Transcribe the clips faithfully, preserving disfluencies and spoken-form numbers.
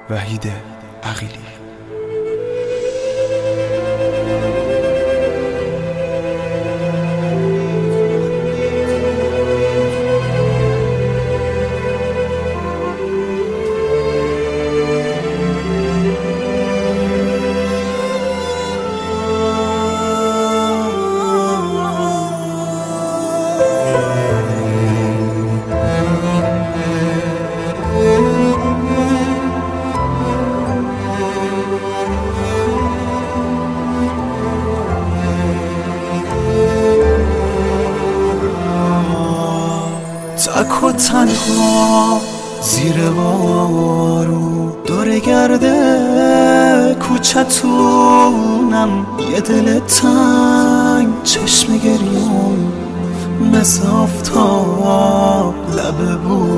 وحید عقیلی. تک و تنها زیر بارو دور گرده کوچتونم، یه دل تنگ چشم گریم مثل آفتاب لب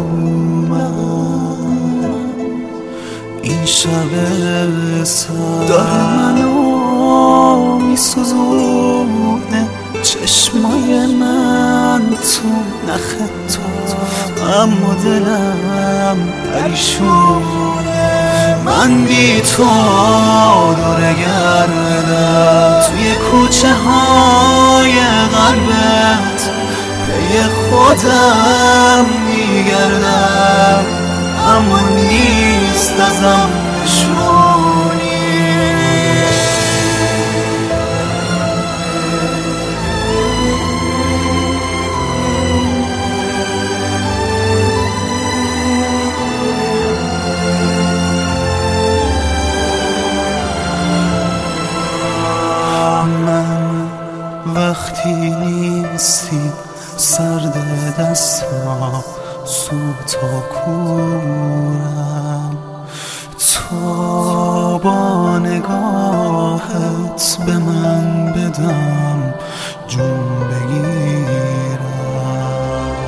بومم. این شب سر داره منو میسوزونه، چشمای من تو نخ تو، اما دلم پریشونه. من بی تو دوره گردم توی کوچه های قلبت، پی خودم میگردم اما نیست ازم نشونی. وقتی نیستی سرد دستا سوت و کورم، تو با نگاهت به من بدم جون بگیرم.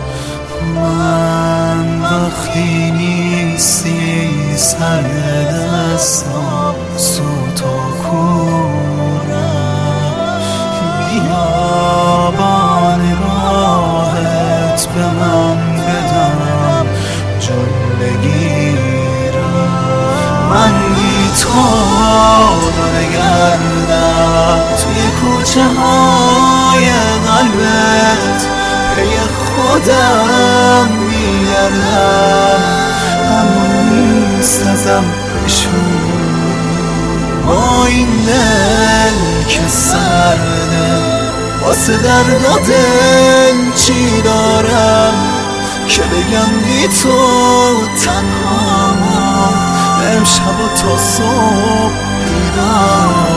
من وقتی نیستی سرد دستا سوت و یا با نگاهت به من بدم جون بگیرم. من بی تو داره گردم توی کوچه های قلبت، پی خودم میگردم اما نیست ازم بشون. با این دل که سرده واسه درد و دل چی دارم که بگم بی تو تنها امشب و تا صبح بیدارم.